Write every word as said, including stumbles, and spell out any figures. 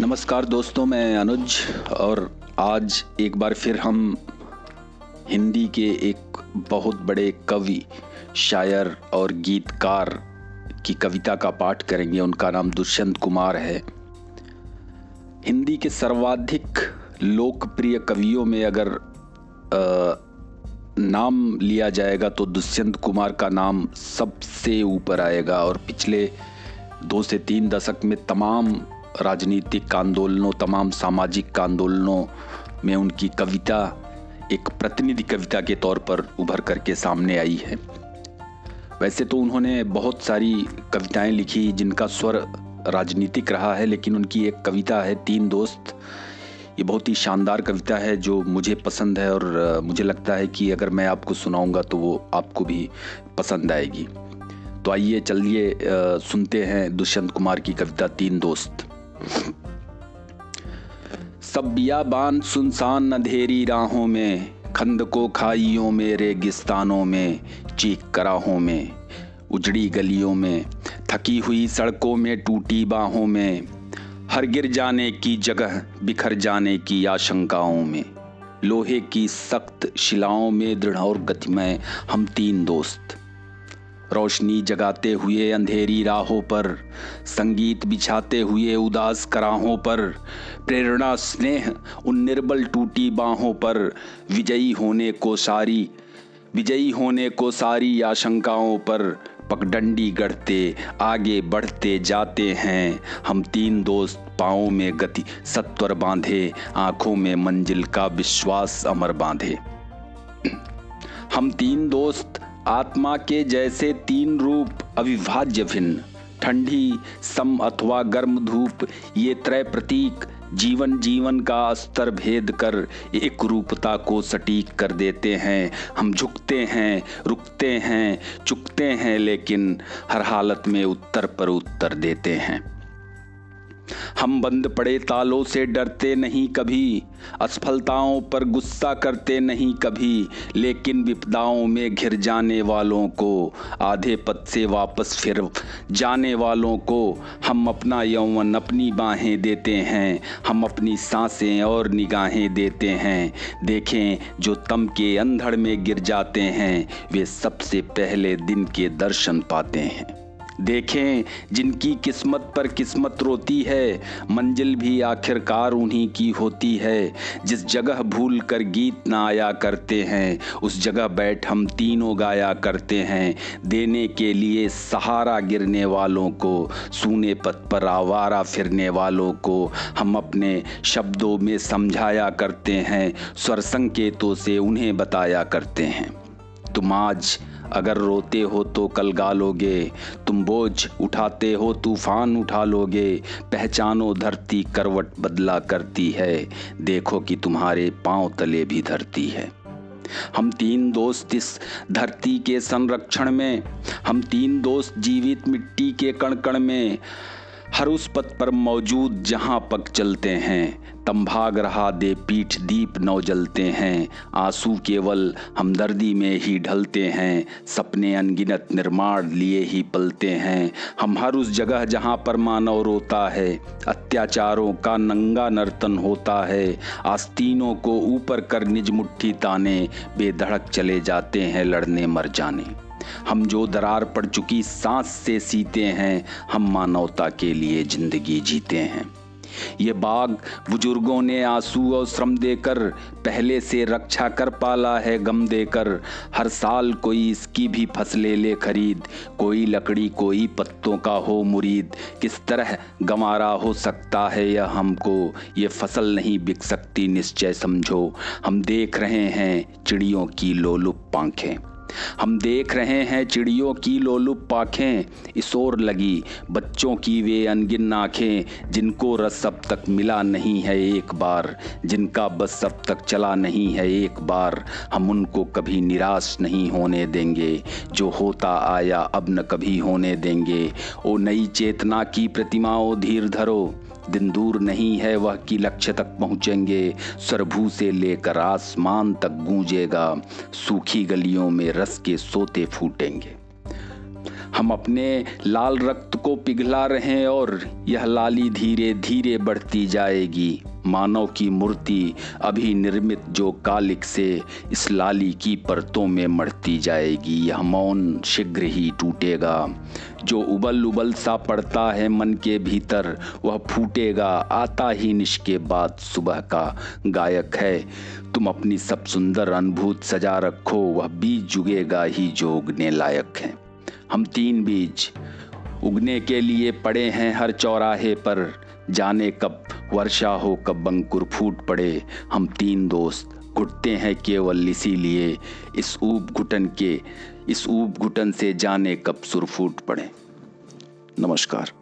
नमस्कार दोस्तों, मैं अनुज और आज एक बार फिर हम हिंदी के एक बहुत बड़े कवि, शायर और गीतकार की कविता का पाठ करेंगे। उनका नाम दुष्यंत कुमार है। हिंदी के सर्वाधिक लोकप्रिय कवियों में अगर आ, नाम लिया जाएगा तो दुष्यंत कुमार का नाम सबसे ऊपर आएगा और पिछले दो से तीन दशक में तमाम राजनीतिक आंदोलनों, तमाम सामाजिक आंदोलनों में उनकी कविता एक प्रतिनिधि कविता के तौर पर उभर करके सामने आई है। वैसे तो उन्होंने बहुत सारी कविताएं लिखी जिनका स्वर राजनीतिक रहा है, लेकिन उनकी एक कविता है तीन दोस्त। ये बहुत ही शानदार कविता है जो मुझे पसंद है और मुझे लगता है कि अगर मैं आपको सुनाऊंगा तो वो आपको भी पसंद आएगी। तो आइए चलिए सुनते हैं दुष्यंत कुमार की कविता तीन दोस्त। सब बियाबान सुनसान अंधेरी राहों में, खंदकों खाइयों में, रेगिस्तानों में, चीख कराहों में, उजड़ी गलियों में, थकी हुई सड़कों में, टूटी बाहों में, हर गिर जाने की जगह बिखर जाने की आशंकाओं में, लोहे की सख्त शिलाओं में, दृढ़ और गतिमय हम तीन दोस्त, रोशनी जगाते हुए अंधेरी राहों पर, संगीत बिछाते हुए उदास कराहों पर, प्रेरणा स्नेह उन निर्बल टूटी बाहों पर, विजयी होने को सारी विजयी होने को सारी आशंकाओं पर, पगडंडी गढ़ते आगे बढ़ते जाते हैं हम तीन दोस्त, पाँवों में गति सत्वर बांधे, आंखों में मंजिल का विश्वास अमर बांधे। हम तीन दोस्त आत्मा के जैसे तीन रूप, अविभाज्य भिन्न, ठंडी सम अथवा गर्म धूप, ये त्रय प्रतीक जीवन जीवन का स्तर भेद कर एक रूपता को सटीक कर देते हैं। हम झुकते हैं, रुकते हैं, चुकते हैं, लेकिन हर हालत में उत्तर पर उत्तर देते हैं। हम बंद पड़े तालों से डरते नहीं कभी, असफलताओं पर गुस्सा करते नहीं कभी, लेकिन विपदाओं में घिर जाने वालों को, आधे पथ से वापस फिर जाने वालों को, हम अपना यौवन अपनी बाहें देते हैं, हम अपनी सांसें और निगाहें देते हैं। देखें जो तम के अंधड़ में गिर जाते हैं, वे सबसे पहले दिन के दर्शन पाते हैं। देखें जिनकी किस्मत पर किस्मत रोती है, मंजिल भी आखिरकार उन्हीं की होती है। जिस जगह भूल कर गीत ना आया करते हैं, उस जगह बैठ हम तीनों गाया करते हैं। देने के लिए सहारा गिरने वालों को, सूने पथ पर आवारा फिरने वालों को, हम अपने शब्दों में समझाया करते हैं, स्वर संकेतों से उन्हें बताया करते हैं। तुम आज अगर रोते हो तो कल गालोगे, तुम बोझ उठाते हो तूफान उठा लोगे। पहचानो धरती करवट बदला करती है, देखो कि तुम्हारे पांव तले भी धरती है। हम तीन दोस्त इस धरती के संरक्षण में, हम तीन दोस्त जीवित मिट्टी के कण कण में, हर उस पथ पर मौजूद जहां पग चलते हैं। तम भाग रहा दे पीठ दीप नौ जलते हैं, आंसू केवल हमदर्दी में ही ढलते हैं, सपने अनगिनत निर्माण लिए ही पलते हैं। हम हर उस जगह जहां पर मानव रोता है, अत्याचारों का नंगा नर्तन होता है, आस्तीनों को ऊपर कर निज मुट्ठी ताने, बेधड़क चले जाते हैं लड़ने मर जाने। हम जो दरार पड़ चुकी सांस से सीते हैं, हम मानवता के लिए जिंदगी जीते हैं। ये बाग बुजुर्गों ने आंसू और श्रम देकर पहले से रक्षा कर पाला है गम देकर। हर साल कोई इसकी भी फसलें ले खरीद, कोई लकड़ी कोई पत्तों का हो मुरीद। किस तरह गंवारा हो सकता है यह हमको, ये फसल नहीं बिक सकती निश्चय समझो। हम देख रहे हैं चिड़ियों की लोलुप आंखें, हम देख रहे हैं चिड़ियों की लोलुप पाखें, इस ओर लगी बच्चों की वे अनगिन आँखें, जिनको रस अब तक मिला नहीं है एक बार, जिनका बस अब तक चला नहीं है एक बार। हम उनको कभी निराश नहीं होने देंगे, जो होता आया अब न कभी होने देंगे। ओ नई चेतना की प्रतिमाओं धीर धरो, दिन दूर नहीं है वह कि लक्ष्य तक पहुँचेंगे। सरभू से लेकर आसमान तक गूंजेगा, सूखी गलियों में रस के सोते फूटेंगे। हम अपने लाल रक्त को पिघला रहे हैं और यह लाली धीरे धीरे बढ़ती जाएगी। मानव की मूर्ति अभी निर्मित जो कालिक से इस लाली की परतों में मढ़ती जाएगी। यह मौन शीघ्र ही टूटेगा। जो उबल उबल सा पड़ता है मन के भीतर वह फूटेगा। आता ही निश्के बाद सुबह का गायक है। तुम अपनी सब सुंदर अनुभूत सजा रखो, वह बीज जुगेगा ही जो उगने लायक है। हम तीन बीज उगने के लिए पड़े हैं हर चौराहे पर। जाने कब वर्षा हो कब अंकुर फूट पड़े। हम तीन दोस्त घुटते हैं केवल इसीलिए इस ऊब घुटन के इस ऊब घुटन से जाने कब सुर फूट पड़े। नमस्कार।